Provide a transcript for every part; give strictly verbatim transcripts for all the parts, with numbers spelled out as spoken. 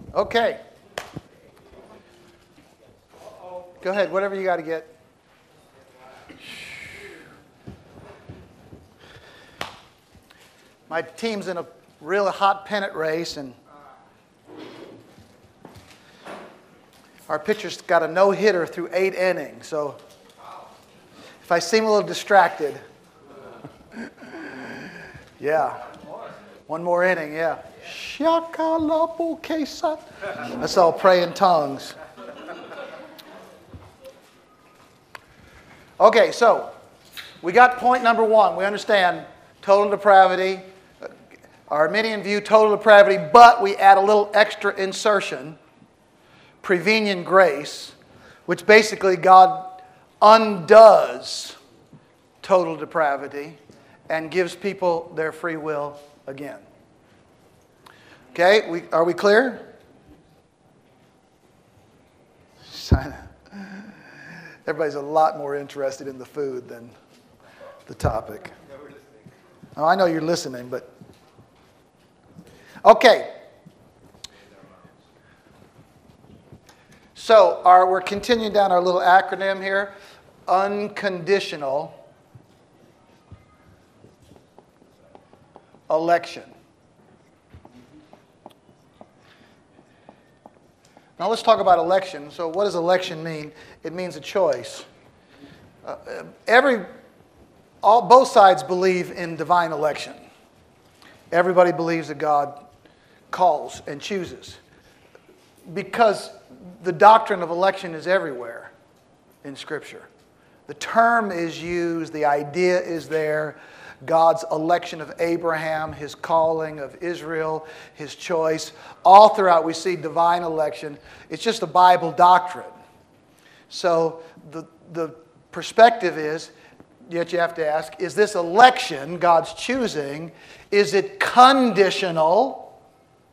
Okay. Go ahead, whatever you got to get. My team's in a really hot pennant race, and our pitcher's got a no-hitter through eight innings. So if I seem a little distracted, yeah. One more inning, yeah. Let's all pray in tongues. Okay, so we got point number one. We understand total depravity. Our Arminian view, total depravity, but we add a little extra insertion, prevenient grace, which basically God undoes total depravity and gives people their free will again. Okay, we, are we clear? Everybody's a lot more interested in the food than the topic. Oh, I know you're listening, but... Okay. So our, we're continuing down our little acronym here. Unconditional election. Now let's talk about election. So what does election mean? It means a choice. Uh, every, all, both sides believe in divine election. Everybody believes that God calls and chooses. Because the doctrine of election is everywhere in Scripture. The term is used, the idea is there. God's election of Abraham, His calling of Israel, His choice. All throughout we see divine election. It's just a Bible doctrine. So the, the perspective is, yet you have to ask, is this election, God's choosing, is it conditional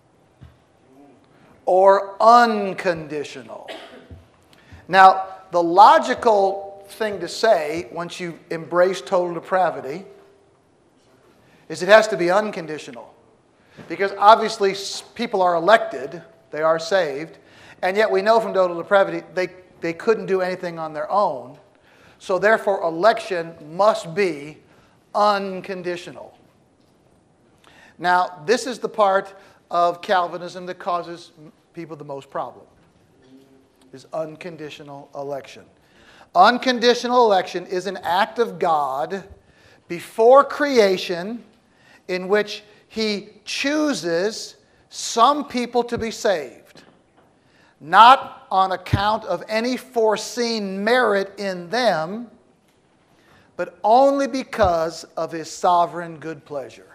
or unconditional? Now, the logical thing to say once you embrace total depravity is it has to be unconditional. Because obviously people are elected, they are saved, and yet we know from total depravity they, they couldn't do anything on their own. So therefore election must be unconditional. Now this is the part of Calvinism that causes people the most problem, is unconditional election. Unconditional election is an act of God before creation in which He chooses some people to be saved, not on account of any foreseen merit in them, but only because of His sovereign good pleasure.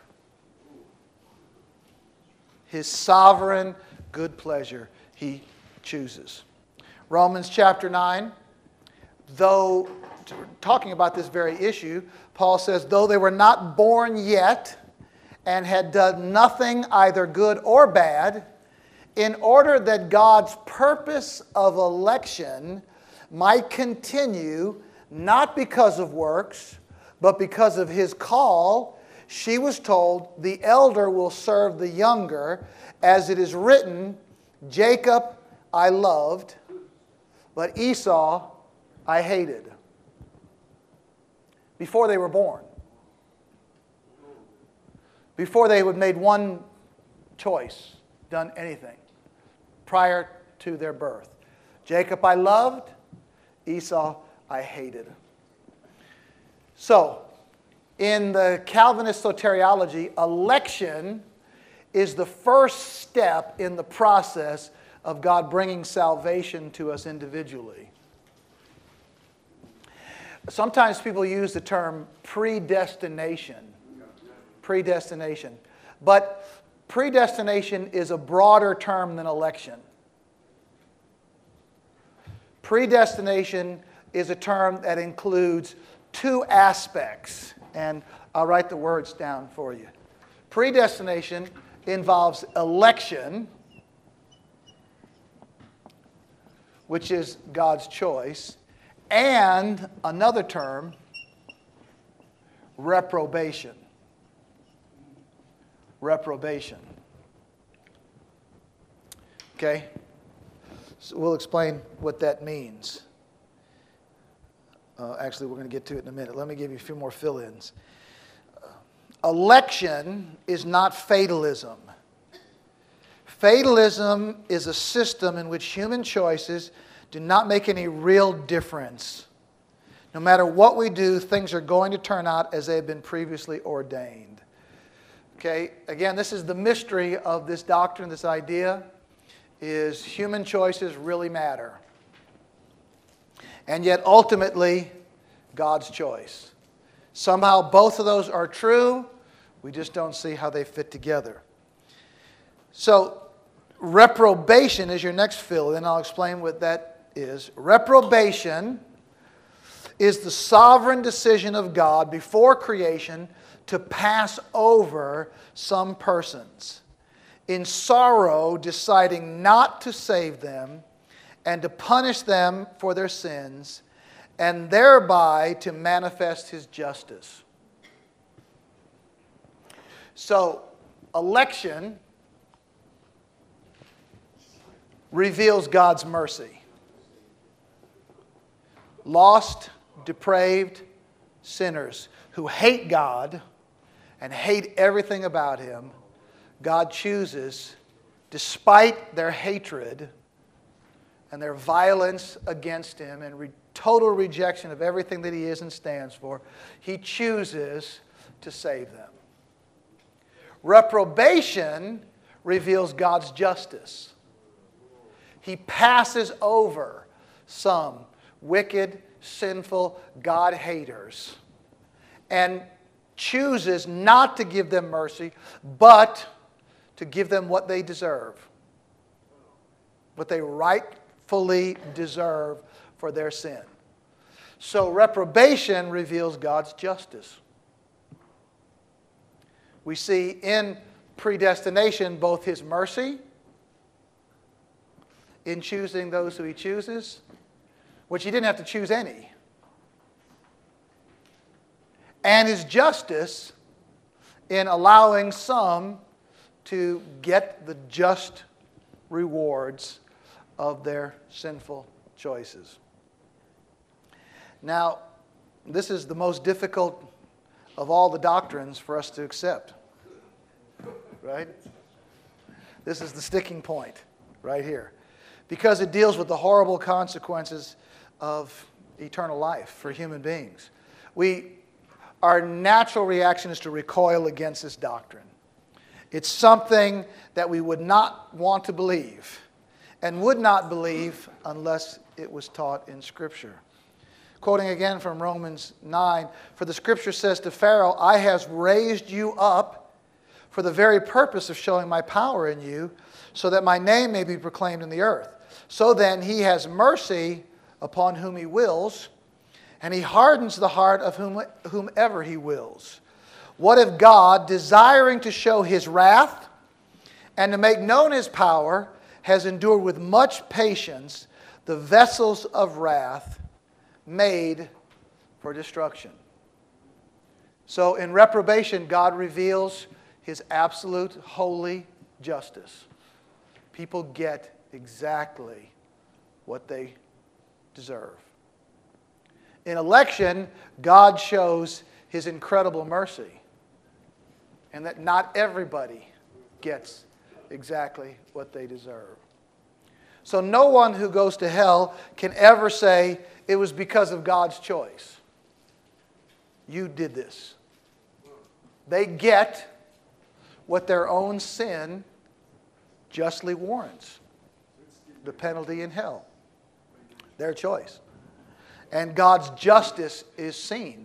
His sovereign good pleasure He chooses. Romans chapter nine, though, talking about this very issue, Paul says, though they were not born yet and had done nothing either good or bad, in order that God's purpose of election might continue, not because of works, but because of His call, she was told, the elder will serve the younger, as it is written, Jacob I loved, but Esau I hated. Before they were born. Before they had made one choice, done anything, prior to their birth. Jacob I loved, Esau I hated. So, in the Calvinist soteriology, election is the first step in the process of God bringing salvation to us individually. Sometimes people use the term predestination. Predestination. But predestination is a broader term than election. Predestination is a term that includes two aspects, and I'll write the words down for you. Predestination involves election, which is God's choice, and another term, reprobation. Reprobation. Okay? So we'll explain what that means. Uh, actually, we're going to get to it in a minute. Let me give you a few more fill-ins. Uh, election is not fatalism. Fatalism is a system in which human choices do not make any real difference. No matter what we do, things are going to turn out as they have been previously ordained. Okay, again, this is the mystery of this doctrine, this idea, is human choices really matter. And yet, ultimately, God's choice. Somehow, both of those are true. We just don't see how they fit together. So, reprobation is your next fill, and I'll explain what that is. Reprobation is the sovereign decision of God before creation to pass over some persons, in sorrow deciding not to save them and to punish them for their sins, and thereby to manifest His justice. So, election reveals God's mercy. Lost, depraved sinners who hate God and hate everything about Him, God chooses, despite their hatred and their violence against Him and re- total rejection of everything that He is and stands for, He chooses to save them. Reprobation reveals God's justice. He passes over some wicked, sinful God-haters and chooses not to give them mercy, but to give them what they deserve, what they rightfully deserve for their sin. So reprobation reveals God's justice. We see in predestination both His mercy in choosing those who He chooses, which He didn't have to choose any, and His justice in allowing some to get the just rewards of their sinful choices. Now, this is the most difficult of all the doctrines for us to accept, right? This is the sticking point right here, because it deals with the horrible consequences of eternal life for human beings. We, our natural reaction is to recoil against this doctrine. It's something that we would not want to believe and would not believe unless it was taught in Scripture. Quoting again from Romans nine, "For the Scripture says to Pharaoh, I have raised you up for the very purpose of showing my power in you, so that my name may be proclaimed in the earth. So then He has mercy upon whom He wills, and He hardens the heart of whom, whomever He wills. What if God, desiring to show His wrath and to make known His power, has endured with much patience the vessels of wrath made for destruction?" So in reprobation, God reveals His absolute holy justice. People get exactly what they deserve. In election, God shows His incredible mercy, and that not everybody gets exactly what they deserve. So no one who goes to hell can ever say it was because of God's choice. You did this. They get what their own sin justly warrants. The penalty in hell. Their choice. And God's justice is seen.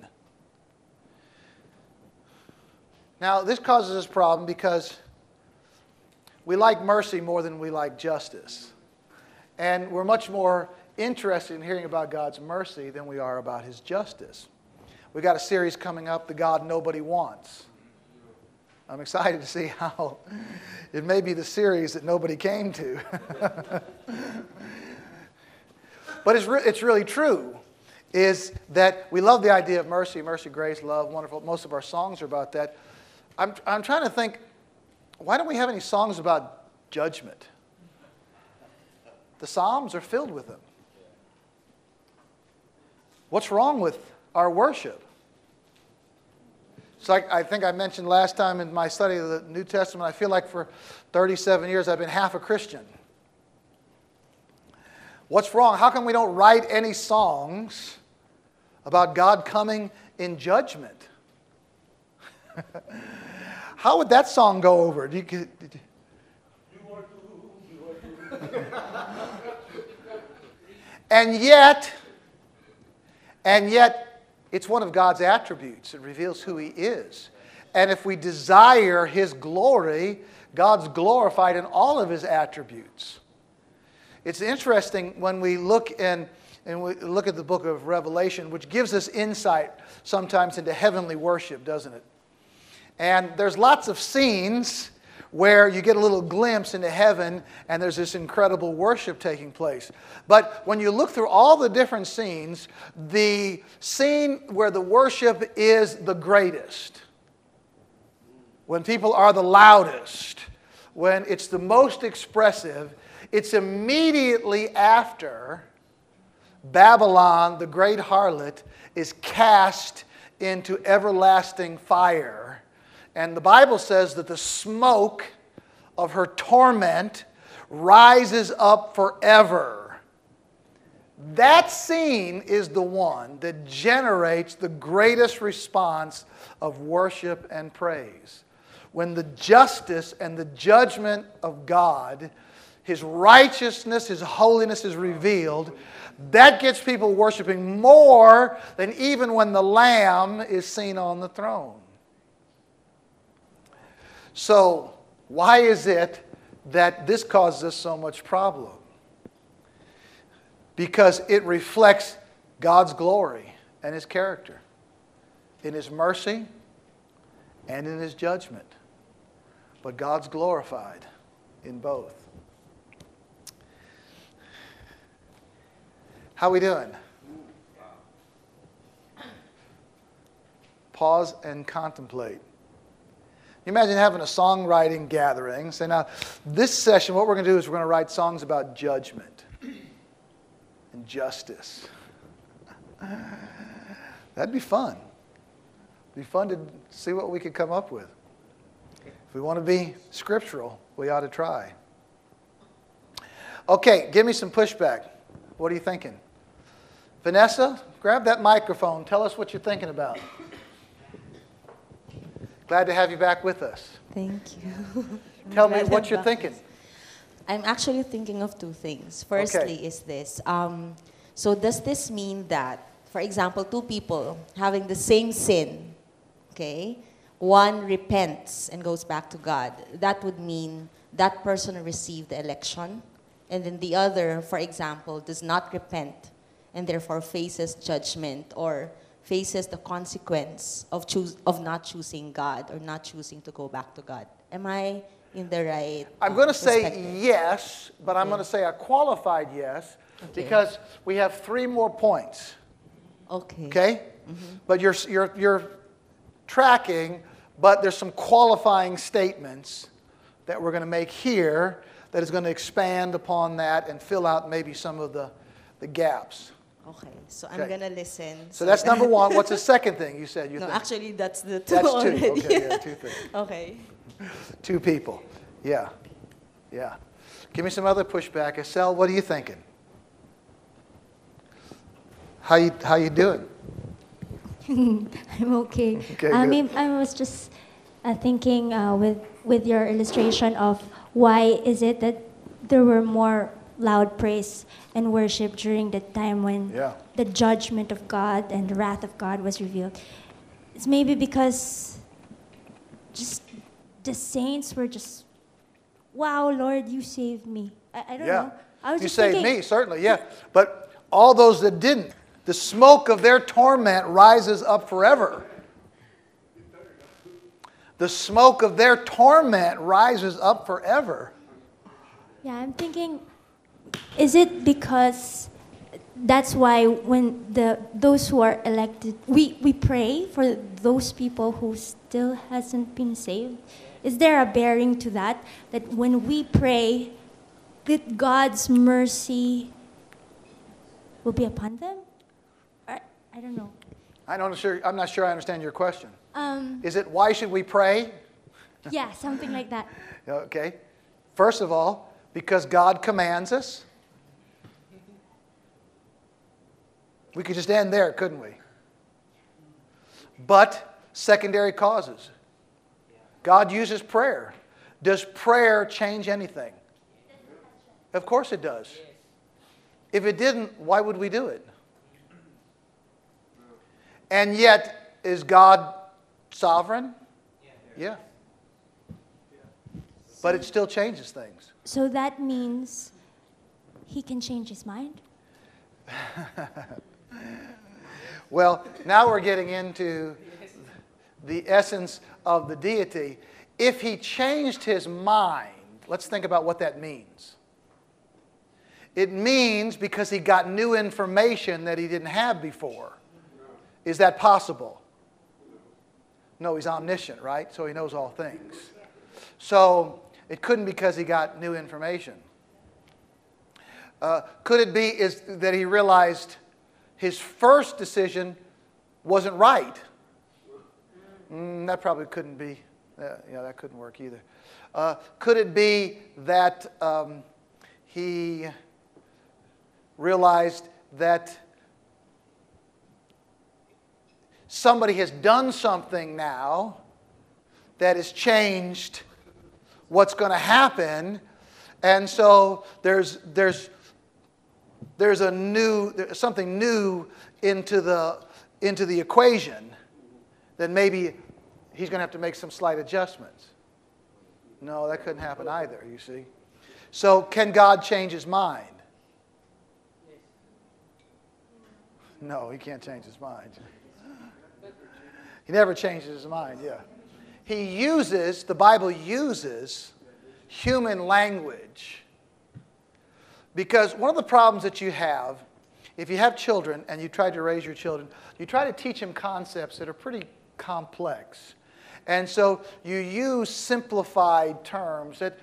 Now, this causes us a problem because we like mercy more than we like justice. And we're much more interested in hearing about God's mercy than we are about His justice. We've got a series coming up, The God Nobody Wants. I'm excited to see how it may be the series that nobody came to. But it's, re- it's really true, is that we love the idea of mercy, mercy, grace, love, wonderful. Most of our songs are about that. I'm, I'm trying to think, why don't we have any songs about judgment? The Psalms are filled with them. What's wrong with our worship? It's like I think I mentioned last time in my study of the New Testament, I feel like for thirty-seven years I've been half a Christian. What's wrong? How come we don't write any songs about God coming in judgment? How would that song go over? Do you, did you, you are too, you are too. And yet, and yet, it's one of God's attributes. It reveals who He is. And if we desire His glory, God's glorified in all of His attributes. It's interesting when we look in and we look at the book of Revelation, which gives us insight sometimes into heavenly worship, doesn't it? And there's lots of scenes where you get a little glimpse into heaven and there's this incredible worship taking place. But when you look through all the different scenes, the scene where the worship is the greatest, when people are the loudest, when it's the most expressive, it's immediately after Babylon, the great harlot, is cast into everlasting fire. And the Bible says that the smoke of her torment rises up forever. That scene is the one that generates the greatest response of worship and praise. When the justice and the judgment of God, His righteousness, His holiness is revealed, that gets people worshiping more than even when the Lamb is seen on the throne. So, why is it that this causes us so much problem? Because it reflects God's glory and His character in His mercy and in His judgment. But God's glorified in both. How we doing? Pause and contemplate. You imagine having a songwriting gathering. Say, now, this session, what we're going to do is we're going to write songs about judgment and justice. That'd be fun. It'd be fun to see what we could come up with. If we want to be scriptural, we ought to try. Okay, give me some pushback. What are you thinking? Vanessa, grab that microphone. Tell us what you're thinking about. Glad to have you back with us. Thank you. Tell me what you're thinking. I'm actually thinking of two things. Firstly okay. is this. Um, so does this mean that, for example, two people having the same sin, okay, one repents and goes back to God, that would mean that person received the election, and then the other, for example, does not repent and therefore faces judgment or faces the consequence of choose of not choosing God or not choosing to go back to God. Am I in the right I'm going to say perspective? yes, but I'm Okay. going to say a qualified yes Okay. because we have three more points. Okay. Okay? Mm-hmm. But you're, you're, you're tracking, but there's some qualifying statements that we're going to make here that is going to expand upon that and fill out maybe some of the, the gaps. Okay, so Okay. I'm gonna listen. So that's number one. What's the second thing you said you No, think? actually, that's the two That's two. already. Okay, yeah, two things. Okay. Two people. Yeah. Yeah. Give me some other pushback. Estelle, what are you thinking? How you how you doing? I'm okay. Okay, I good. mean, I was just uh, thinking uh, with with your illustration of why is it that there were more loud praise and worship during the time when Yeah. the judgment of God and the wrath of God was revealed. It's maybe because just the saints were just, wow, Lord, you saved me. I, I don't Yeah. know. I was You just saved thinking, me, certainly, yeah. But all those that didn't, the smoke of their torment rises up forever. The smoke of their torment rises up forever. Yeah, I'm thinking, is it because that's why when the those who are elected, we, we pray for those people who still hasn't been saved? Is there a bearing to that? That when we pray that God's mercy will be upon them? Or, I don't know. I don't sure, I'm not sure I understand your question. Um, Is it why should we pray? yeah, something like that. Okay. First of all, because God commands us. We could just end there, couldn't we? But secondary causes. God uses prayer. Does prayer change anything? Of course it does. If it didn't, why would we do it? And yet, is God sovereign? Yeah. But it still changes things. So that means he can change his mind? Well, now we're getting into the essence of the deity. If he changed his mind, let's think about what that means. It means because he got new information that he didn't have before. Is that possible? No, he's omniscient, right? So he knows all things. So it couldn't because he got new information. Uh, could it be is that he realized his first decision wasn't right? Mm, that probably couldn't be. Uh, yeah, that couldn't work either. Uh, could it be that um, he realized that somebody has done something now that has changed what's going to happen, and so there's there's there's a new there's something new into the into the equation that maybe he's going to have to make some slight adjustments. No, that couldn't happen either, you see. So can God change his mind? No, he can't change his mind. He never changes his mind, yeah. He uses, the Bible uses human language. Because one of the problems that you have, if you have children and you try to raise your children, you try to teach them concepts that are pretty complex. And so you use simplified terms that,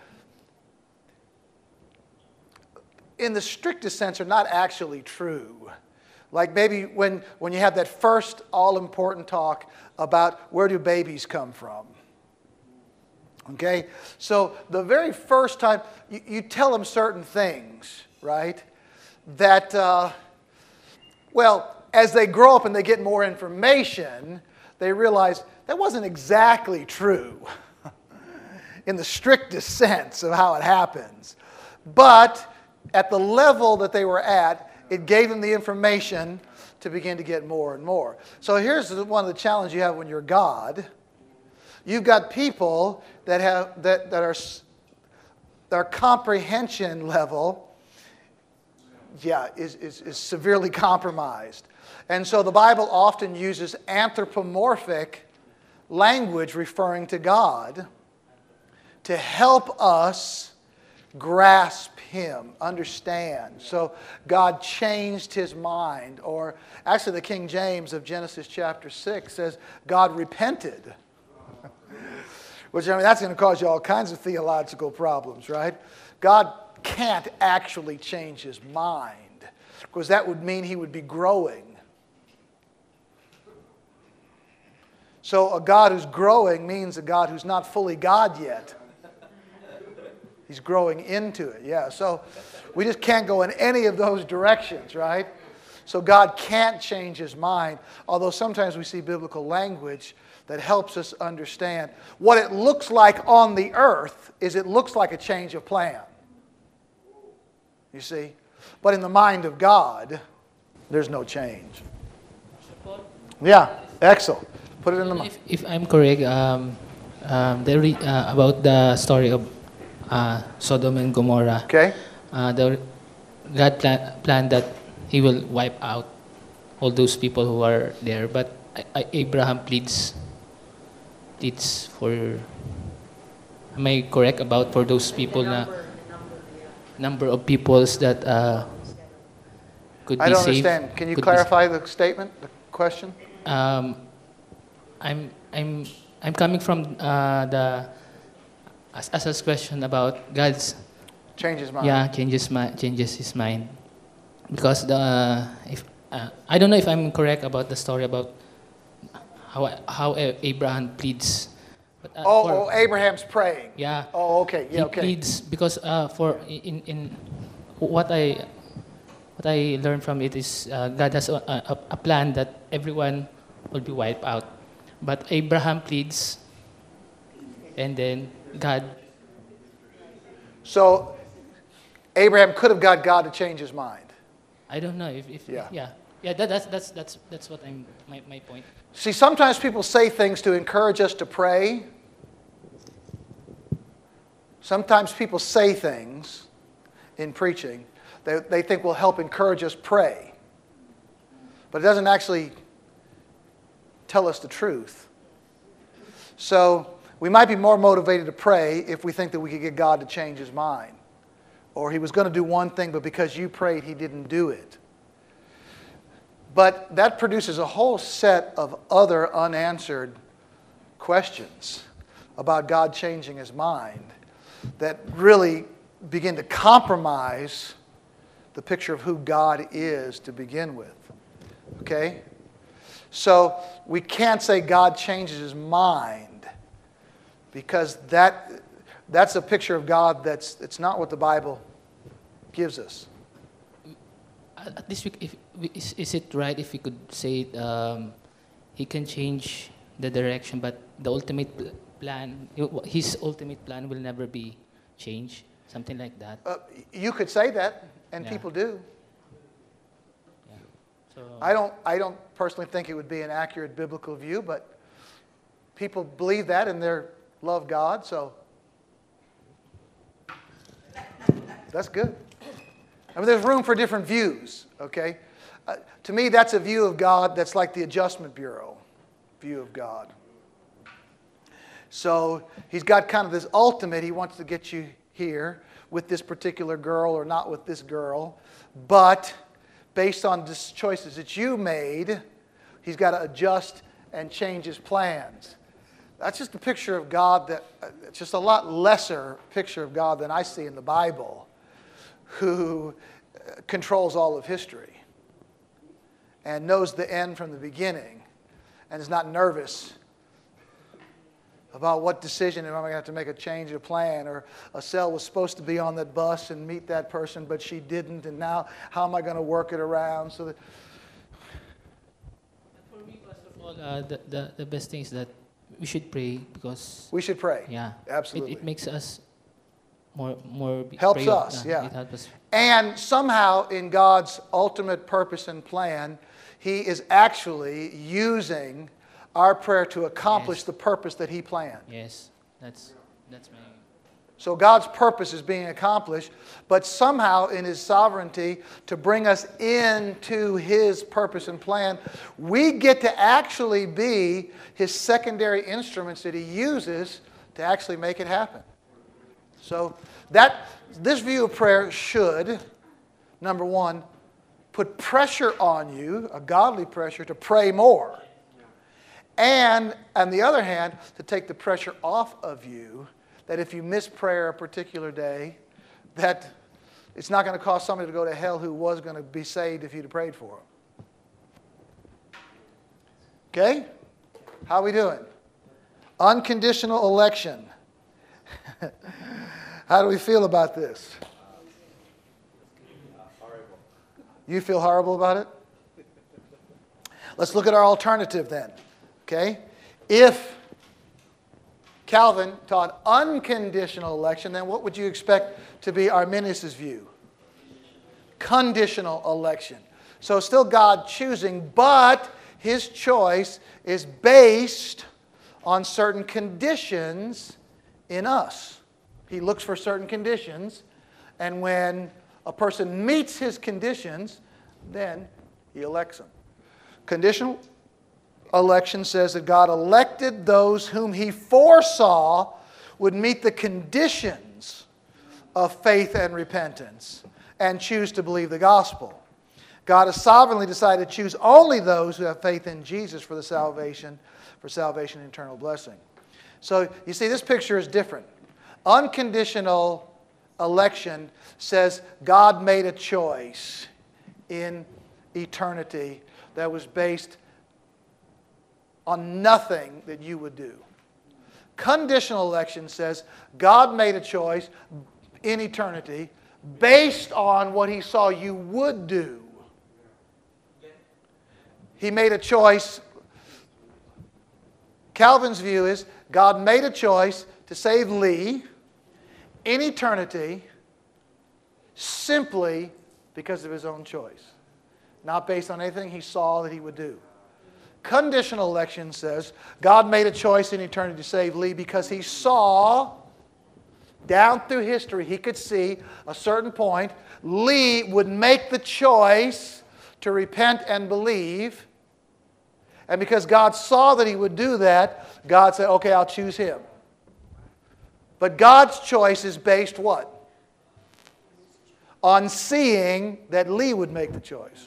in the strictest sense, are not actually true. Like maybe when, when you have that first all-important talk about where do babies come from. Okay? So the very first time, you, you tell them certain things, right? That, uh, well, as they grow up and they get more information, they realize that wasn't exactly true in the strictest sense of how it happens. But at the level that they were at, it gave them the information to begin to get more and more. So here's one of the challenges you have when you're God. You've got people that have that, that are their comprehension level, yeah, is, is, is severely compromised. And so the Bible often uses anthropomorphic language referring to God to help us grasp him, understand. So God changed his mind. Or actually the King James of Genesis chapter six says God repented. Which, I mean, that's going to cause you all kinds of theological problems, right? God can't actually change his mind, because that would mean he would be growing. So a God who's growing means a God who's not fully God yet. He's growing into it, yeah. So we just can't go in any of those directions, right? So God can't change his mind, although sometimes we see biblical language that helps us understand. What it looks like on the earth is it looks like a change of plan. You see? But in the mind of God, there's no change. Yeah, excellent. Put it in the mind. If, if I'm correct, um, um, the re, uh, about the story of uh, Sodom and Gomorrah, Okay. uh, the, God plan, planned that he will wipe out all those people who are there. But I, I, Abraham pleads, pleads for, am I correct about for those people, na, number of peoples that uh, could I be don't saved? understand. Can you could be clarify the statement, the question? Um, I'm I'm I'm coming from uh, the as, as a question about God's Change his mind. yeah, changes my changes his mind, because the if uh, I don't know if I'm correct about the story about how how A- Abraham pleads. But, uh, Oh, for- oh, Abraham's praying. yeah. Oh, okay. He Yeah, okay. pleads because uh, for in in what I what I learned from it is uh, God has a, a, a plan that everyone will be wiped out, but Abraham pleads, and then God. So Abraham could have got God to change his mind. I don't know if, if Yeah. yeah yeah that, that's that's that's that's what I'm my, my point. See, sometimes people say things to encourage us to pray. Sometimes people say things in preaching that they think will help encourage us pray. But it doesn't actually tell us the truth. So we might be more motivated to pray if we think that we could get God to change his mind. Or he was going to do one thing, but because you prayed, he didn't do it. But that produces a whole set of other unanswered questions about God changing his mind that really begin to compromise the picture of who God is to begin with. Okay? So we can't say God changes his mind, because that that's a picture of God that's it's not what the Bible gives us. At least we, if we, is, is it right if we could say um, he can change the direction, but the ultimate pl- plan, his ultimate plan will never be changed, something like that. Uh, you could say that, and Yeah. people do. Yeah. So I don't I don't personally think it would be an accurate biblical view, but people believe that and they love God, so that's good. I mean, there's room for different views, okay? Uh, to me, that's a view of God that's like the Adjustment Bureau view of God. So he's got kind of this ultimate, he wants to get you here with this particular girl or not with this girl, but based on the choices that you made, he's got to adjust and change his plans. That's just a picture of God that, uh, it's just a lot lesser picture of God than I see in the Bible, who uh, controls all of history and knows the end from the beginning and is not nervous about what decision, am I going to have to make a change of plan, or a cell was supposed to be on that bus and meet that person, but she didn't, and now how am I going to work it around? So that for me, first of all, uh, the, the the best thing is that we should pray, because we should pray. yeah, Absolutely. it, it makes us more more be- Helps pray- us, yeah. It helps us. And somehow in God's ultimate purpose and plan, he is actually using our prayer to accomplish Yes. the purpose that he planned. Yes, that's that's my. So God's purpose is being accomplished, but somehow in his sovereignty, to bring us into his purpose and plan, we get to actually be his secondary instruments that he uses to actually make it happen. So that this view of prayer should, number one, put pressure on you, a godly pressure, to pray more. And on the other hand, to take the pressure off of you, that if you miss prayer a particular day, that it's not going to cause somebody to go to hell who was going to be saved if you'd have prayed for them. Okay? How are we doing? Unconditional election. How do we feel about this? You feel horrible about it? Let's look at our alternative then. Okay? If Calvin taught unconditional election, then what would you expect to be Arminius' view? Conditional election. So still God choosing, but his choice is based on certain conditions in us. He looks for certain conditions, and when a person meets his conditions, then he elects them. Conditional election says that God elected those whom he foresaw would meet the conditions of faith and repentance and choose to believe the gospel. God has sovereignly decided to choose only those who have faith in Jesus for the salvation, for salvation and eternal blessing. So you see, this picture is different. Unconditional election says God made a choice in eternity that was based on nothing that you would do. Conditional election says God made a choice in eternity based on what He saw you would do. He made a choice. Calvin's view is God made a choice to save Lee in eternity simply because of His own choice, not based on anything He saw that He would do. Conditional election says God made a choice in eternity to save Lee because He saw, down through history, He could see a certain point, Lee would make the choice to repent and believe. And because God saw that he would do that, God said, okay, I'll choose him. But God's choice is based what? On seeing that Lee would make the choice.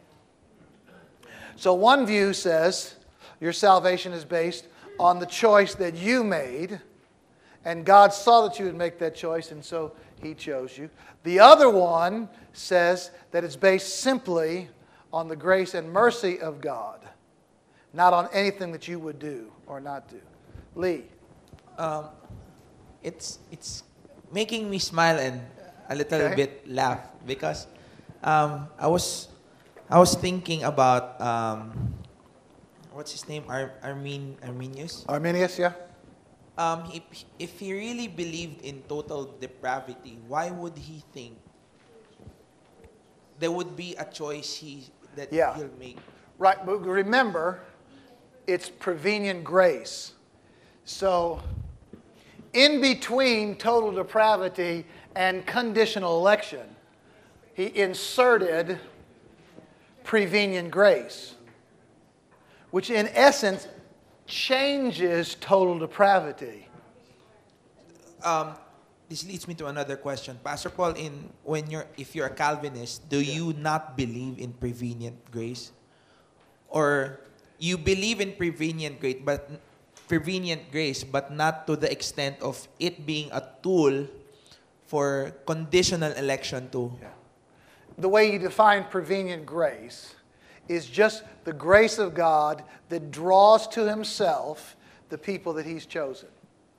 So one view says your salvation is based on the choice that you made, and God saw that you would make that choice, and so he chose you. The other one says that it's based simply on the grace and mercy of God, not on anything that you would do or not do. Lee. Um, it's it's making me smile and a little Okay. bit laugh because um, I was I was thinking about um, what's his name Ar- Armin Arminius. Arminius, yeah? Um, if if he really believed in total depravity, why would he think there would be a choice he that Yeah. he'll make? Right, but remember, it's prevenient grace. So, in between total depravity and conditional election, he inserted prevenient grace, which in essence changes total depravity. Um, this leads me to another question, Pastor Paul. In when you're if you're a Calvinist, do you not believe in prevenient grace, or you believe in prevenient grace, but prevenient grace, but not to the extent of it being a tool for conditional election too? Yeah. The way you define prevenient grace is just the grace of God that draws to himself the people that he's chosen.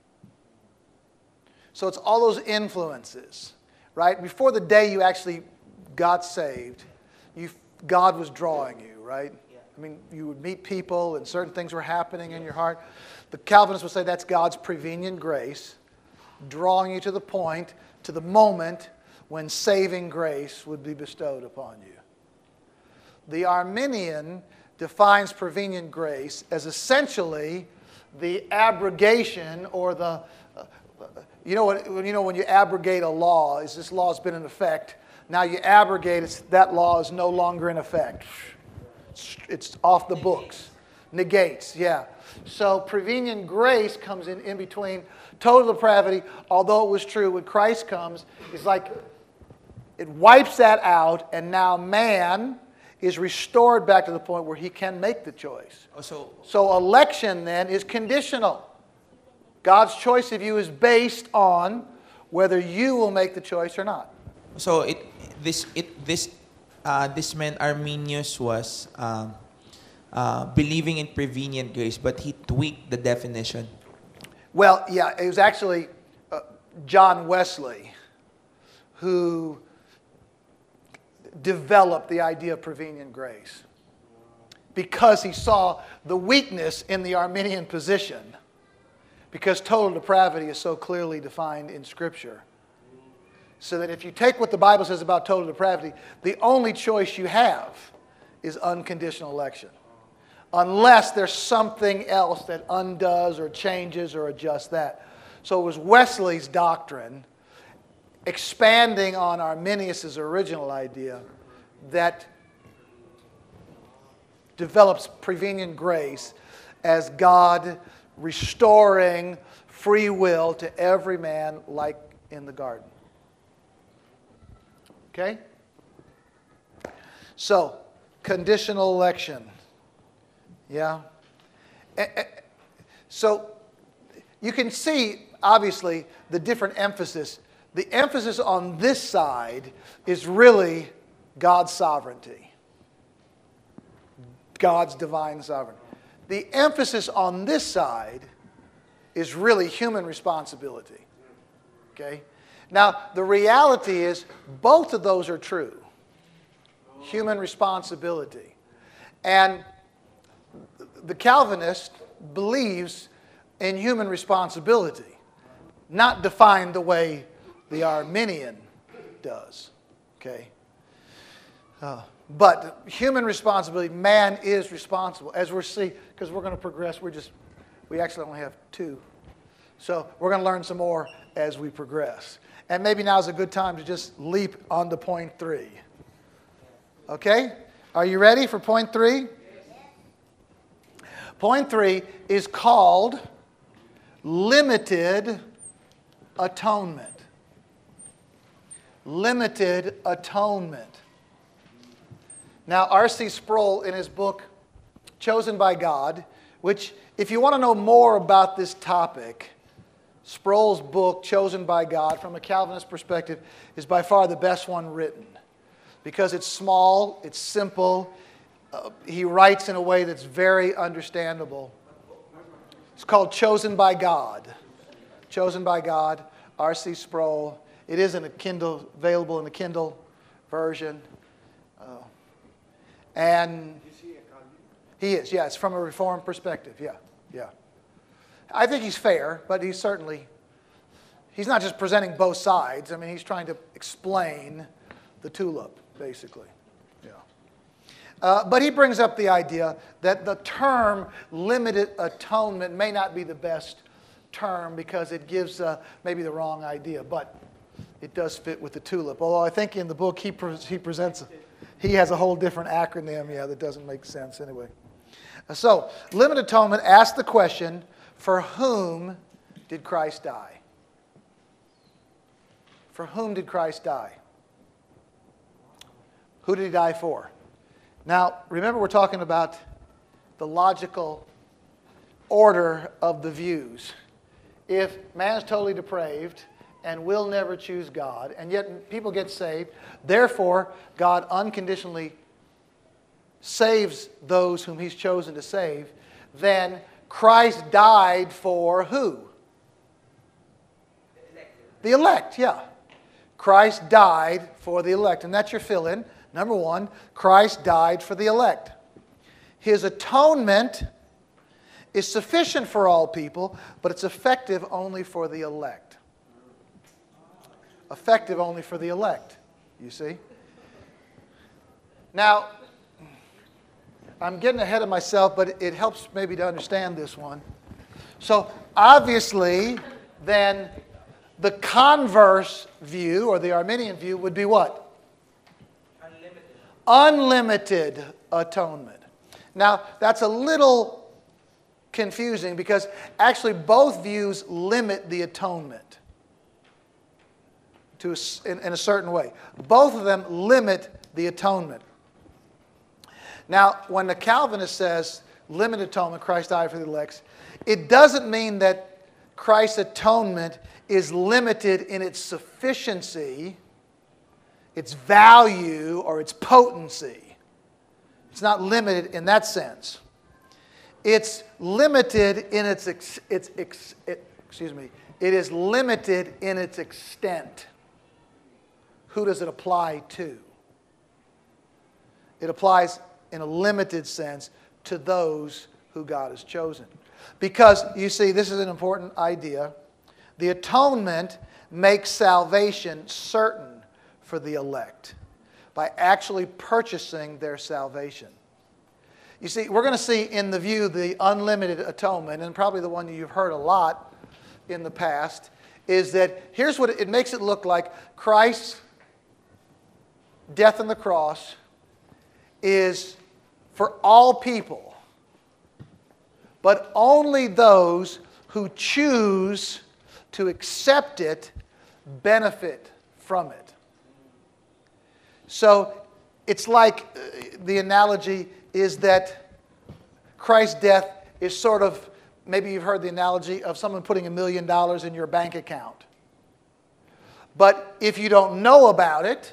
So it's all those influences, right? Before the day you actually got saved, you, God was drawing you, right? I mean, you would meet people and certain things were happening in your heart. The Calvinists would say that's God's prevenient grace, drawing you to the point, to the moment when saving grace would be bestowed upon you. The Arminian defines prevenient grace as essentially the abrogation or the, uh, you know what, you know when you abrogate a law, is this law has been in effect, now you abrogate it, that law is no longer in effect. It's, it's off the books. Negates, yeah. So prevenient grace comes in, in between total depravity, although it was true when Christ comes, it's like it wipes that out, and now man is restored back to the point where he can make the choice. Oh, so So election then is conditional. God's choice of you is based on whether you will make the choice or not. So it this it this uh, this man Arminius was um, uh, believing in prevenient grace, but he tweaked the definition. Well, yeah, it was actually uh, John Wesley who developed the idea of prevenient grace because he saw the weakness in the Arminian position, because total depravity is so clearly defined in Scripture. So that if you take what the Bible says about total depravity, the only choice you have is unconditional election. Unless there's something else that undoes or changes or adjusts that. So it was Wesley's doctrine, expanding on Arminius' original idea, that develops prevenient grace as God restoring free will to every man like in the garden. Okay? So, conditional election. Yeah? Eh, eh, So, you can see, obviously, the different emphasis the emphasis on this side is really God's sovereignty, God's divine sovereignty. The emphasis on this side is really human responsibility. Okay? Now, the reality is both of those are true. Human responsibility. And the Calvinist believes in human responsibility, not defined the way the Arminian does. Okay? Uh, but human responsibility, man is responsible. As we're see, because we're going to progress, we're just, we actually only have two. So we're going to learn some more as we progress. And maybe now's a good time to just leap on to point three. Okay? Are you ready for point three? Point three is called limited atonement. Limited atonement. Now, R C Sproul, in his book, Chosen by God, which, if you want to know more about this topic, Sproul's book, Chosen by God, from a Calvinist perspective, is by far the best one written. Because it's small, it's simple, uh, he writes in a way that's very understandable. It's called Chosen by God. Chosen by God, R C Sproul. It is in a Kindle, available in a Kindle version. Uh, and he is, yes, from a Reformed perspective, yeah, yeah. I think he's fair, but he's certainly, he's not just presenting both sides. I mean, he's trying to explain the tulip, basically. Yeah. Uh, but he brings up the idea that the term limited atonement may not be the best term because it gives uh, maybe the wrong idea, but it does fit with the tulip. Although I think in the book he, pre- he presents, he has a whole different acronym, yeah, that doesn't make sense anyway. Uh, so, limited atonement asks the question, for whom did Christ die? For whom did Christ die? Who did he die for? Now, remember we're talking about the logical order of the views. If man's totally depraved and will never choose God, and yet people get saved, therefore God unconditionally saves those whom he's chosen to save, then Christ died for who? The elect, yeah. Christ died for the elect. And that's your fill-in. Number one, Christ died for the elect. His atonement is sufficient for all people, but it's effective only for the elect. Effective only for the elect, you see. Now, I'm getting ahead of myself, but it helps maybe to understand this one. So, obviously, then, the converse view, or the Arminian view, would be what? Unlimited. Unlimited atonement. Now, that's a little confusing because actually both views limit the atonement to a, in, in a certain way. Both of them limit the atonement. Now, when the Calvinist says limited atonement, Christ died for the elect, it doesn't mean that Christ's atonement is limited in its sufficiency, its value, or its potency. It's not limited in that sense. It's limited in its, ex, its ex, it, excuse me, it is limited in its extent. Who does it apply to? It applies in a limited sense to those who God has chosen. Because, you see, this is an important idea. The atonement makes salvation certain for the elect by actually purchasing their salvation. You see, we're going to see in the view the unlimited atonement, and probably the one you've heard a lot in the past, is that here's what it, it makes it look like. Christ's death on the cross is for all people, but only those who choose to accept it benefit from it. So it's like uh, the analogy is that Christ's death is sort of, maybe you've heard the analogy of someone putting a million dollars in your bank account. But if you don't know about it,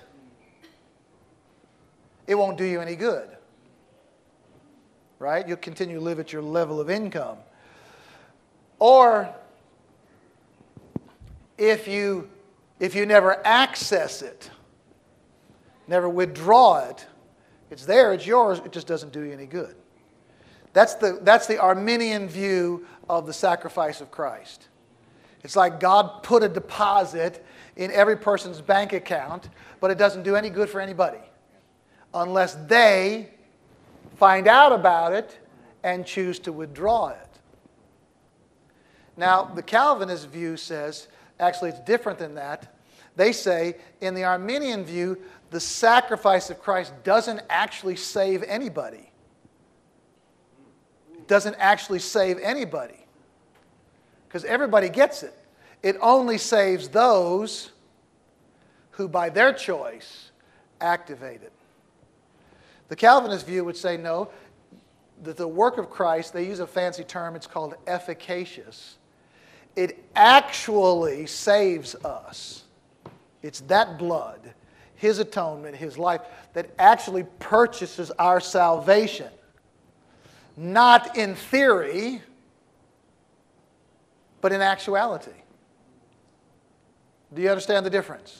it won't do you any good. Right? You'll continue to live at your level of income. Or if you if you never access it, never withdraw it, it's there, it's yours, it just doesn't do you any good. That's the that's the Arminian view of the sacrifice of Christ. It's like God put a deposit in every person's bank account, but it doesn't do any good for anybody unless they find out about it and choose to withdraw it. Now, the Calvinist view says, actually it's different than that. They say, in the Arminian view, the sacrifice of Christ doesn't actually save anybody. It doesn't actually save anybody. Because everybody gets it. It only saves those who, by their choice, activate it. The Calvinist view would say, no, that the work of Christ, they use a fancy term, it's called efficacious. It actually saves us. It's that blood, His atonement, His life, that actually purchases our salvation. Not in theory, but in actuality. Do you understand the difference?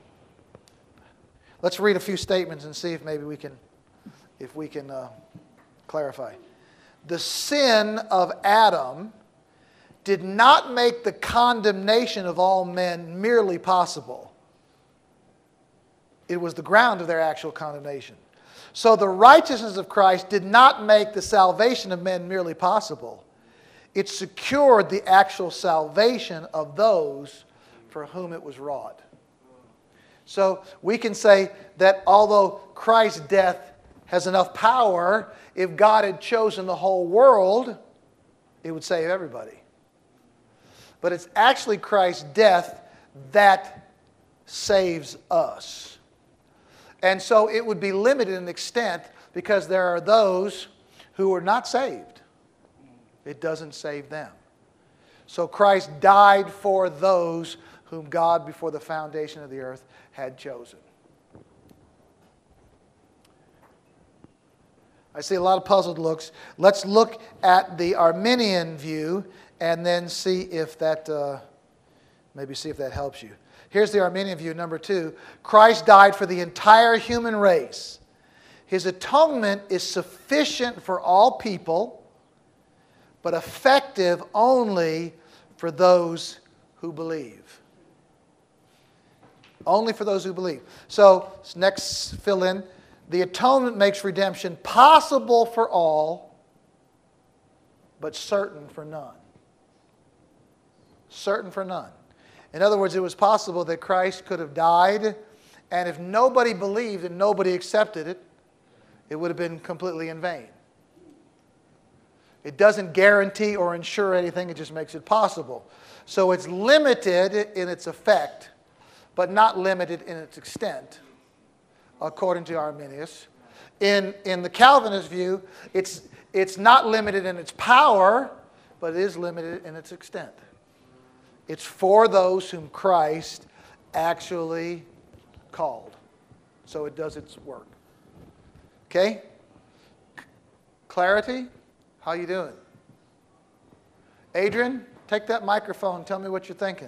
Let's read a few statements and see if maybe we can, if we can uh, clarify. The sin of Adam did not make the condemnation of all men merely possible. It was the ground of their actual condemnation. So the righteousness of Christ did not make the salvation of men merely possible. It secured the actual salvation of those for whom it was wrought. So we can say that although Christ's death has enough power, if God had chosen the whole world, it would save everybody. But it's actually Christ's death that saves us. And so it would be limited in extent because there are those who are not saved. It doesn't save them. So Christ died for those whom God, before the foundation of the earth, had chosen. I see a lot of puzzled looks. Let's look at the Arminian view and then see if that, uh, maybe see if that helps you. Here's the Arminian view, number two. Christ died for the entire human race. His atonement is sufficient for all people, but effective only for those who believe. Only for those who believe. So, next fill in. The atonement makes redemption possible for all, but certain for none. Certain for none. In other words, it was possible that Christ could have died, and if nobody believed and nobody accepted it, it would have been completely in vain. It doesn't guarantee or ensure anything, it just makes it possible. So it's limited in its effect, but not limited in its extent, according to Arminius. In, in the Calvinist view, it's, it's not limited in its power, but it is limited in its extent. It's for those whom Christ actually called. So it does its work. Okay? Clarity? How you doing? Adrian, take that microphone and tell me what you're thinking.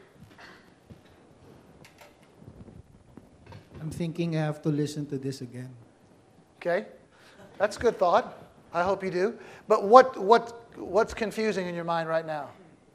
I'm thinking I have to listen to this again. Okay? That's a good thought. I hope you do. But what, what, what's confusing in your mind right now?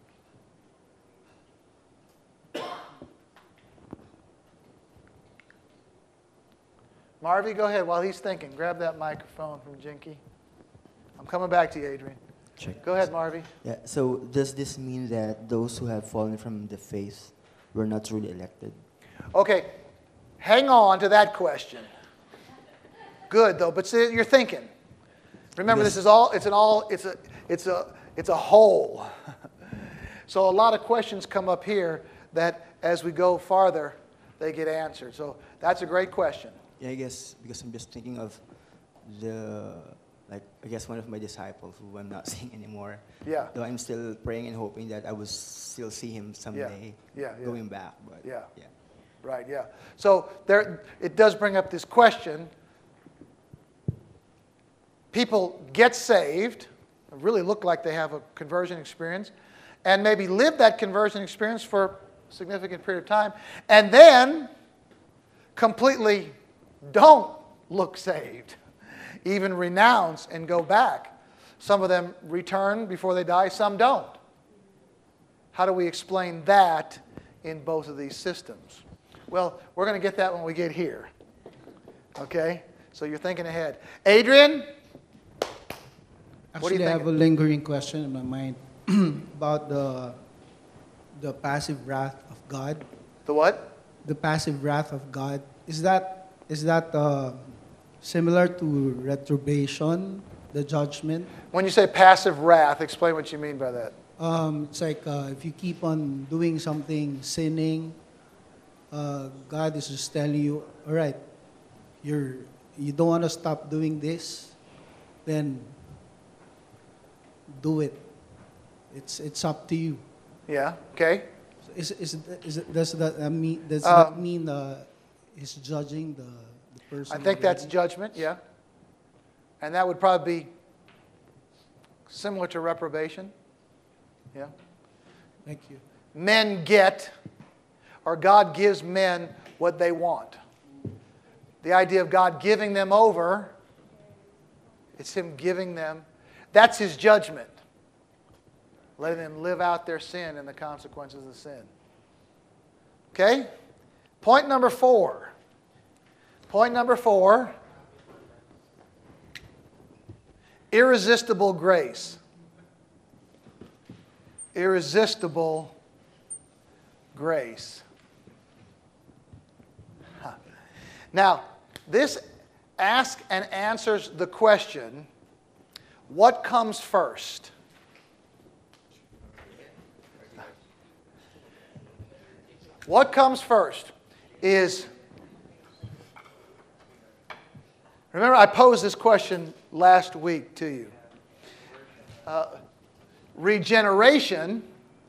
Marvy, go ahead while he's thinking. Grab that microphone from Jinky. I'm coming back to you, Adrian. Check. Go ahead, Marvy. Yeah. So does this mean that those who have fallen from the faith were not truly elected? Okay, hang on to that question. Good though, but see, you're thinking. Remember, Yes. this is all. It's an all. It's a. It's a. It's a whole. So a lot of questions come up here that, as we go farther, they get answered. So that's a great question. Yeah, I guess because I'm just thinking of the, like, I guess one of my disciples who I'm not seeing anymore. Yeah. Though I'm still praying and hoping that I will still see him someday Yeah, yeah. going back. But Yeah. yeah. Right, yeah. So there, it does bring up this question. People get saved, really look like they have a conversion experience, and maybe live that conversion experience for a significant period of time, and then completely don't look saved, even renounce and go back. Some of them return before they die, some don't. How do we explain that in both of these systems? Well, we're going to get that when we get here. Okay? So you're thinking ahead. Adrian? What do Actually, you I have a think? lingering question in my mind about the the passive wrath of God. The what? The passive wrath of God. Is that is that uh, similar to retrobation, the judgment? When you say passive wrath, explain what you mean by that. Um, it's like uh, if you keep on doing something, sinning, uh, God is just telling you, all right, you're you don't want to stop doing this, then do it. It's it's up to you. Yeah, okay. Is is is it, does that uh, mean does Um, that mean uh, he's judging the, the person? I think that's already? judgment, yeah. And that would probably be similar to reprobation. Yeah. Thank you. Men get, or God gives men what they want. The idea of God giving them over, it's Him giving them, that's His judgment. Letting them live out their sin and the consequences of sin. Okay? Point number four. Point number four. Irresistible grace. Irresistible grace. Huh. Now, this asks and answers the question, what comes first? What comes first is, remember I posed this question last week to you. Uh, regeneration,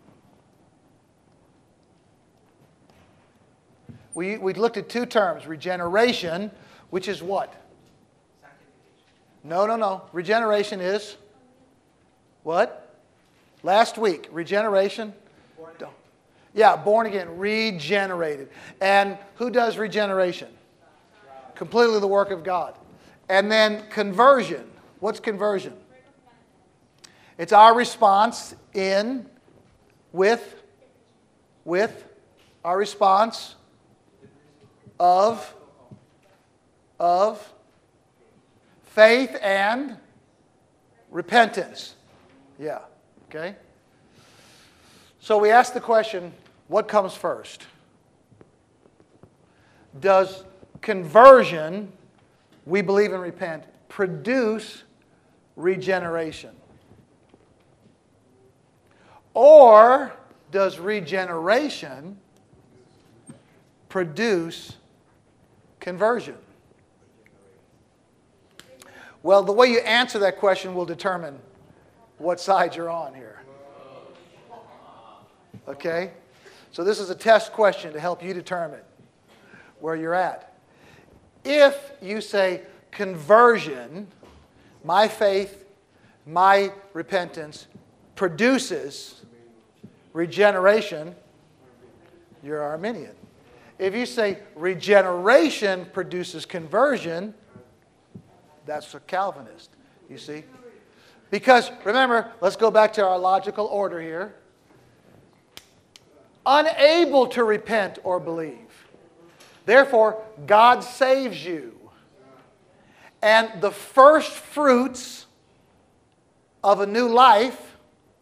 we, we looked at two terms. Regeneration, which is what? No, no, no. Regeneration is what? Last week, regeneration. Don't. Yeah, born again, regenerated. And who does regeneration? Completely the work of God. And then conversion. What's conversion? It's our response in, with, with, our response of, of faith and repentance. Yeah, okay? So we ask the question, what comes first? Does conversion, we believe and repent, produce regeneration? Or does regeneration produce conversion? Well, the way you answer that question will determine what side you're on here. Okay? So this is a test question to help you determine where you're at. If you say conversion, my faith, my repentance produces regeneration, you're Arminian. If you say regeneration produces conversion, that's a Calvinist, you see? Because, remember, let's go back to our logical order here. Unable to repent or believe. Therefore, God saves you. And the first fruits of a new life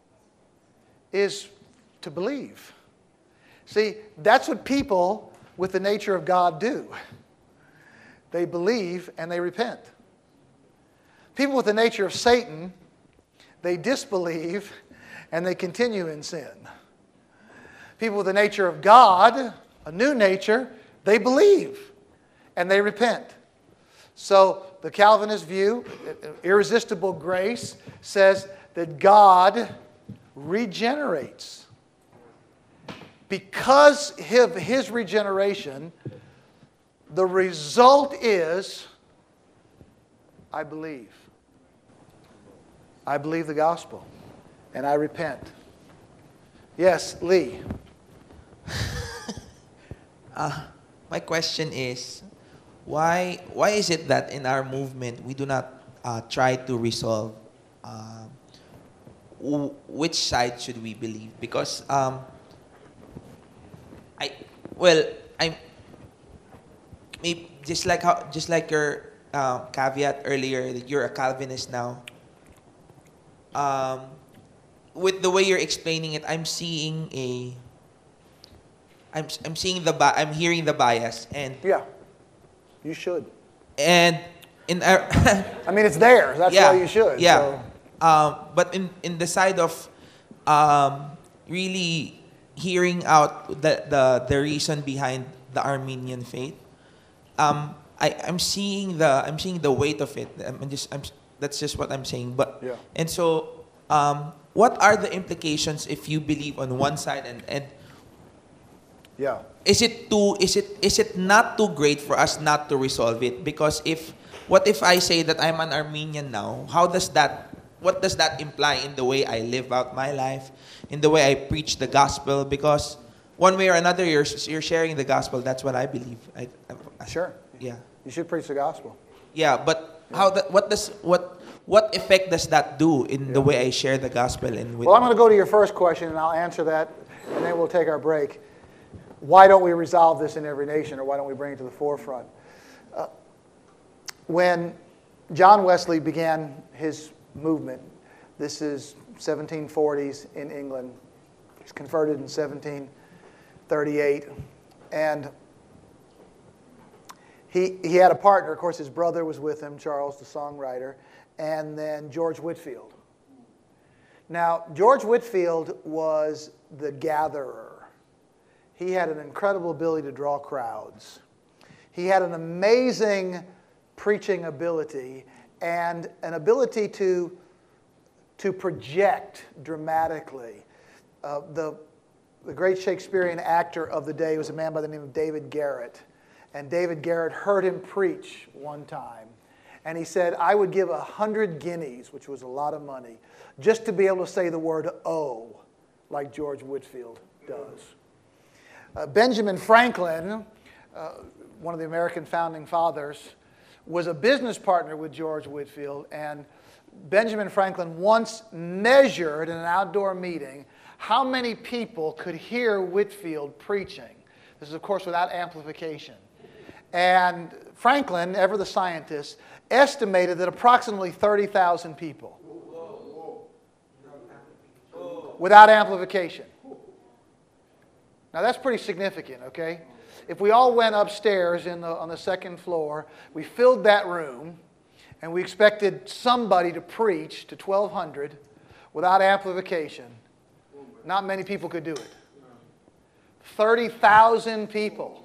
is to believe. See, that's what people with the nature of God do. They believe and they repent. People with the nature of Satan, they disbelieve and they continue in sin. People with the nature of God, a new nature, they believe and they repent. So the Calvinist view, irresistible grace, says that God regenerates. because of his regeneration, the result is, I believe. I believe the gospel, and I repent. Yes, Lee. Uh, my question is, why why is it that in our movement we do not uh, try to resolve uh, w- which side should we believe? Because um, I well I'm maybe just like how just like your uh, caveat earlier that you're a Calvinist now. Um, with the way you're explaining it, I'm seeing a I'm I'm seeing the bi- I'm hearing the bias and Yeah, you should. and in our I mean, it's there. That's yeah, why you should. yeah. So. Um, but in in the side of um, really hearing out the, the the reason behind the Armenian faith, um, I I'm seeing the I'm seeing the weight of it. I'm just I'm that's just what I'm saying. But Yeah. and so um, what are the implications if you believe on one side and and Yeah. is it too is it is it not too great for us not to resolve it? Because if what if I say that I'm an Armenian now, how does that what does that imply in the way I live out my life, in the way I preach the gospel? Because one way or another you're you're sharing the gospel. That's what I believe. I, I, Sure. Yeah. You should preach the gospel. Yeah, but how that what does what what effect does that do in the Yeah. way I share the gospel and with Well, I'm going to go to your first question, and I'll answer that, and then we'll take our break. Why don't we resolve this in every nation, or why don't we bring it to the forefront? Uh, when John Wesley began his movement, this is seventeen forties in England. He's converted in seventeen thirty-eight, and he he had a partner. Of course, his brother was with him, Charles, the songwriter, and then George Whitefield. Now, George Whitefield was the gatherer. He had an incredible ability to draw crowds. He had an amazing preaching ability and an ability to, to project dramatically. Uh, the, the great Shakespearean actor of the day was a man by the name of David Garrett. And David Garrett heard him preach one time. And he said, I would give a hundred guineas, which was a lot of money, just to be able to say the word "oh," like George Whitefield does. Uh, Benjamin Franklin, uh, one of the American founding fathers, was a business partner with George Whitefield, and Benjamin Franklin once measured in an outdoor meeting how many people could hear Whitefield preaching. This is, of course, without amplification. And Franklin, ever the scientist, estimated that approximately thirty thousand people. Without amplification. Now that's pretty significant, okay? If we all went upstairs in the, on the second floor, we filled that room, and we expected somebody to preach to twelve hundred without amplification, not many people could do it. thirty thousand people.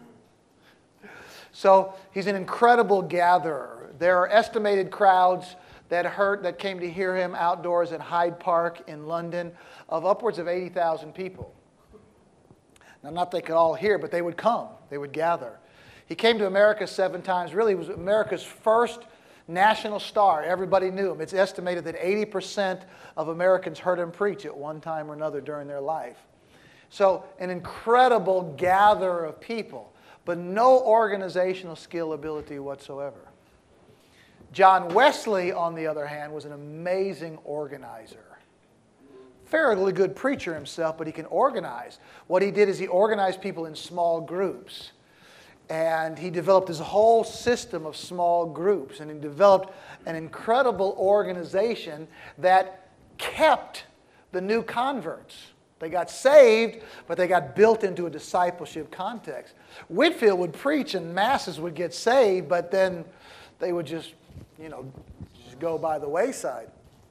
So he's an incredible gatherer. There are estimated crowds that heard, that came to hear him outdoors at Hyde Park in London of upwards of eighty thousand people. Now, not they could all hear, but they would come. They would gather. He came to America seven times. Really, was America's first national star. Everybody knew him. It's estimated that eighty percent of Americans heard him preach at one time or another during their life. So, an incredible gatherer of people, but no organizational skill ability whatsoever. John Wesley, on the other hand, was an amazing organizer. Fairly good preacher himself, but he can organize. What he did is he organized people in small groups. And he developed his whole system of small groups. And he developed an incredible organization that kept the new converts. They got saved, but they got built into a discipleship context. Whitefield would preach and masses would get saved, but then they would just, you know, just go by the wayside.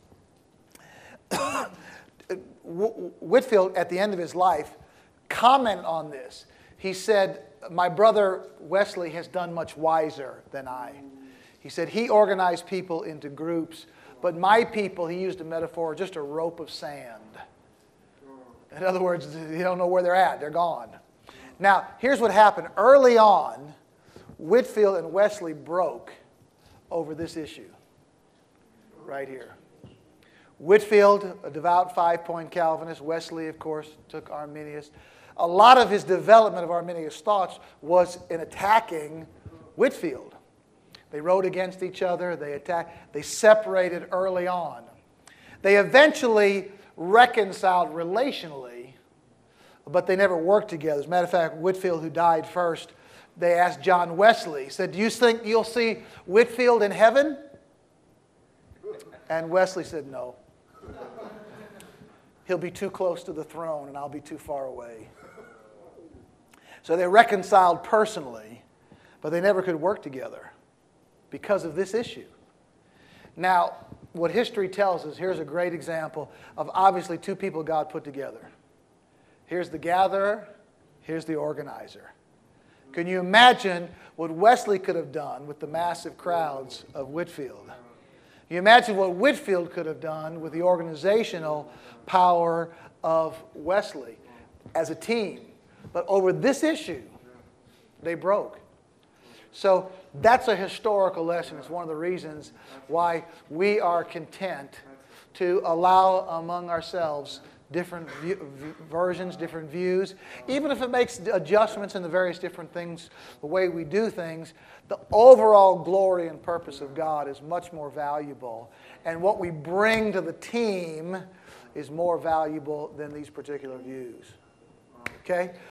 Whitefield, at the end of his life, commented on this. He said, my brother Wesley has done much wiser than I. He said he organized people into groups, but my people, he used a metaphor, just a rope of sand. In other words, you don't know where they're at. They're gone. Now, here's what happened. Early on, Whitefield and Wesley broke over this issue right here. Whitefield, a devout five-point Calvinist. Wesley, of course, took Arminius. A lot of his development of Arminius thoughts was in attacking Whitefield. They wrote against each other. They attacked. They separated early on. They eventually reconciled relationally, but they never worked together. As a matter of fact, Whitefield, who died first, they asked John Wesley, he said, do you think you'll see Whitefield in heaven? And Wesley said, no. He'll be too close to the throne and I'll be too far away. So they reconciled personally, but they never could work together because of this issue. Now, what history tells us, here's a great example of obviously two people God put together. Here's the gatherer, here's the organizer. Can you imagine what Wesley could have done with the massive crowds of Whitefield? Can you imagine what Whitefield could have done with the organizational power of Wesley as a team? But over this issue, they broke. So that's a historical lesson. It's one of the reasons why we are content to allow among ourselves different view, versions, different views. Even if it makes adjustments in the various different things, the way we do things, the overall glory and purpose of God is much more valuable. And what we bring to the team is more valuable than these particular views. Okay?